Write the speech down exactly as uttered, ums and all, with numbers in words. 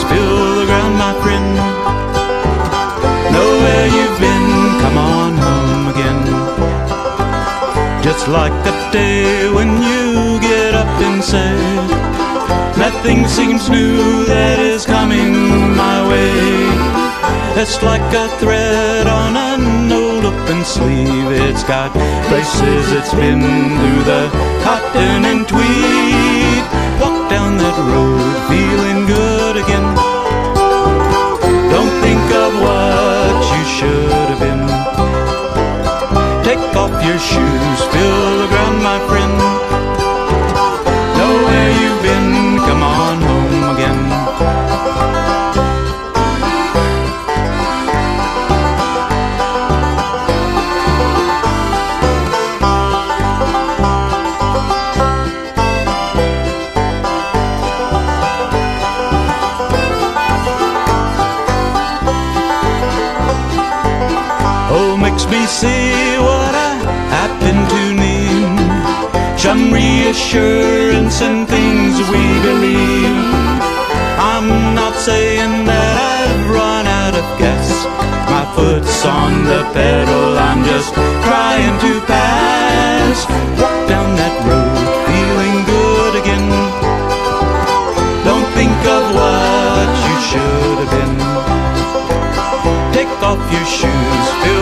fill the ground, my friend. Know where you've been, come on home again. Just like the day when you get up and say, nothing seems new that is coming my way. It's like a thread on an old open sleeve. It's got places it's been through the cotton and tweed. Walk down that road feeling good again. Don't think of what you should have been. Take off your shoes, feel the ground, my friend. Know where you've been, come on home again. Makes me see what I happen to need. Some reassurance and things we believe. I'm not saying that I've run out of gas. My foot's on the pedal, I'm just trying to pass. Walk down that road feeling good again. Don't think of what you should have been. Take off your shoes,